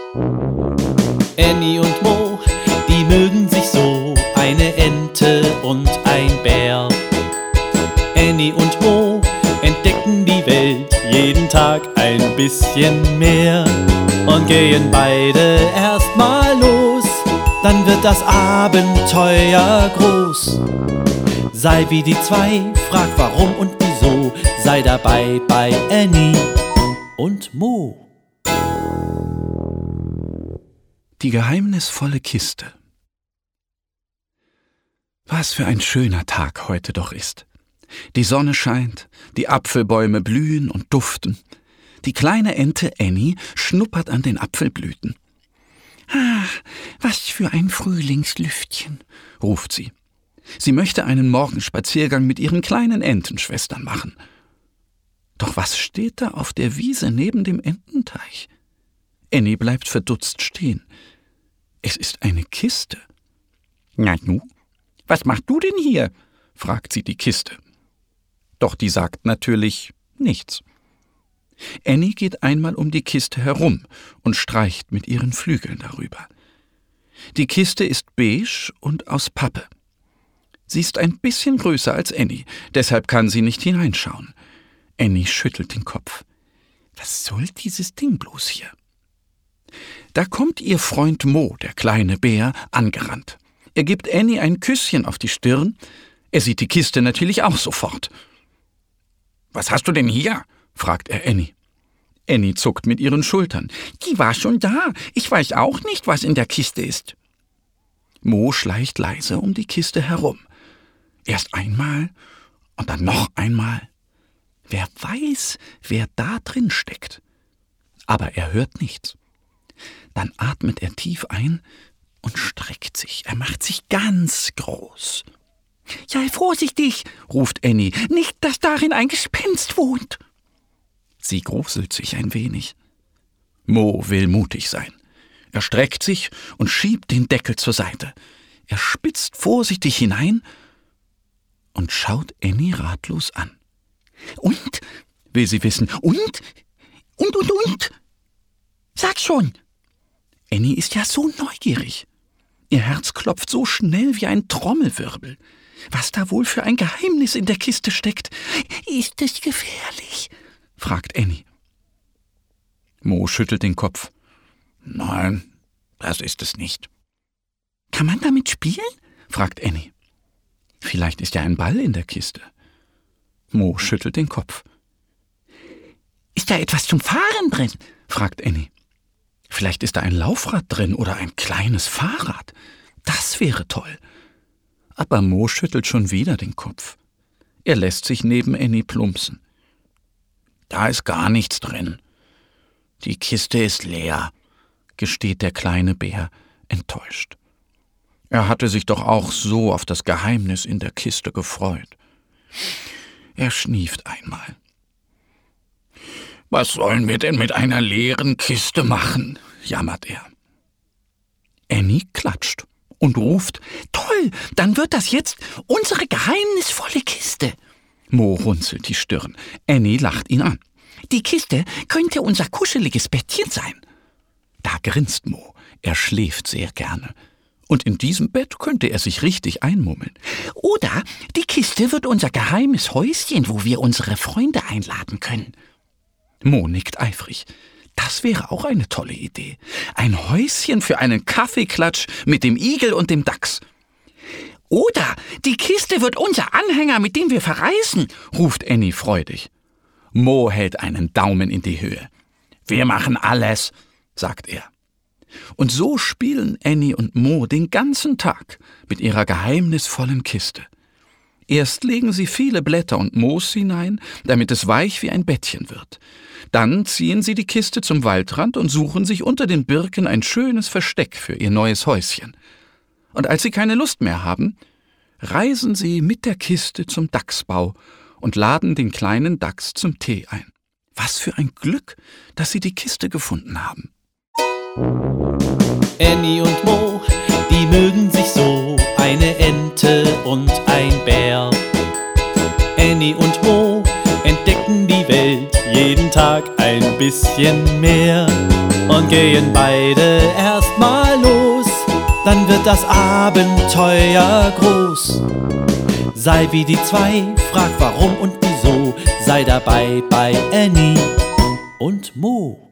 Annie und Mo, die mögen sich so, eine Ente und ein Bär. Annie und Mo entdecken die Welt jeden Tag ein bisschen mehr und gehen beide erstmal los, dann wird das Abenteuer groß. Sei wie die zwei, frag warum und wieso, sei dabei bei Annie und Mo. Die geheimnisvolle Kiste. Was für ein schöner Tag heute doch ist. Die Sonne scheint, die Apfelbäume blühen und duften. Die kleine Ente Annie schnuppert an den Apfelblüten. »Ach, was für ein Frühlingslüftchen«, ruft sie. Sie möchte einen Morgenspaziergang mit ihren kleinen Entenschwestern machen. Doch was steht da auf der Wiese neben dem Ententeich? Annie bleibt verdutzt stehen. Es ist eine Kiste. »Na nu, was machst du denn hier?« fragt sie die Kiste. Doch die sagt natürlich nichts. Annie geht einmal um die Kiste herum und streicht mit ihren Flügeln darüber. Die Kiste ist beige und aus Pappe. Sie ist ein bisschen größer als Annie, deshalb kann sie nicht hineinschauen. Annie schüttelt den Kopf. Was soll dieses Ding bloß hier? Da kommt ihr Freund Mo, der kleine Bär, angerannt. Er gibt Annie ein Küsschen auf die Stirn. Er sieht die Kiste natürlich auch sofort. »Was hast du denn hier?« fragt er Annie. Annie zuckt mit ihren Schultern. »Die war schon da. Ich weiß auch nicht, was in der Kiste ist.« Mo schleicht leise um die Kiste herum. Erst einmal und dann noch einmal. Wer weiß, wer da drin steckt. Aber er hört nichts. Dann atmet er tief ein und streckt sich. Er macht sich ganz groß. »Sei vorsichtig«, ruft Annie, »nicht, dass darin ein Gespenst wohnt.« Sie gruselt sich ein wenig. Mo will mutig sein. Er streckt sich und schiebt den Deckel zur Seite. Er spitzt vorsichtig hinein und schaut Annie ratlos an. »Und?«, will sie wissen. »Und? Und? Sag schon!« Annie ist ja so neugierig. Ihr Herz klopft so schnell wie ein Trommelwirbel. Was da wohl für ein Geheimnis in der Kiste steckt? »Ist es gefährlich?«, fragt Annie. Mo schüttelt den Kopf. »Nein, das ist es nicht.« »Kann man damit spielen?«, fragt Annie. »Vielleicht ist ja ein Ball in der Kiste.« Mo schüttelt den Kopf. »Ist da etwas zum Fahren drin?«, fragt Annie. »Vielleicht ist da ein Laufrad drin oder ein kleines Fahrrad. Das wäre toll.« Aber Mo schüttelt schon wieder den Kopf. Er lässt sich neben Annie plumpsen. »Da ist gar nichts drin. Die Kiste ist leer«, gesteht der kleine Bär enttäuscht. Er hatte sich doch auch so auf das Geheimnis in der Kiste gefreut. Er schnieft einmal. »Was sollen wir denn mit einer leeren Kiste machen?«, jammert er. Annie klatscht und ruft, »Toll, dann wird das jetzt unsere geheimnisvolle Kiste.« Mo runzelt die Stirn. Annie lacht ihn an. »Die Kiste könnte unser kuscheliges Bettchen sein.« Da grinst Mo. Er schläft sehr gerne. Und in diesem Bett könnte er sich richtig einmummeln. »Oder die Kiste wird unser geheimes Häuschen, wo wir unsere Freunde einladen können.« Mo nickt eifrig. Das wäre auch eine tolle Idee. Ein Häuschen für einen Kaffeeklatsch mit dem Igel und dem Dachs. »Oder die Kiste wird unser Anhänger, mit dem wir verreisen«, ruft Annie freudig. Mo hält einen Daumen in die Höhe. »Wir machen alles«, sagt er. Und so spielen Annie und Mo den ganzen Tag mit ihrer geheimnisvollen Kiste. Erst legen sie viele Blätter und Moos hinein, damit es weich wie ein Bettchen wird. Dann ziehen sie die Kiste zum Waldrand und suchen sich unter den Birken ein schönes Versteck für ihr neues Häuschen. Und als sie keine Lust mehr haben, reisen sie mit der Kiste zum Dachsbau und laden den kleinen Dachs zum Tee ein. Was für ein Glück, dass sie die Kiste gefunden haben. Annie und Mo, die mögen sich so, eine Ente und ein Bär. Annie und Mo entdecken die Welt jeden Tag ein bisschen mehr und gehen beide erstmal los. Dann wird das Abenteuer groß. Sei wie die zwei, frag warum und wieso. Sei dabei bei Annie und Mo.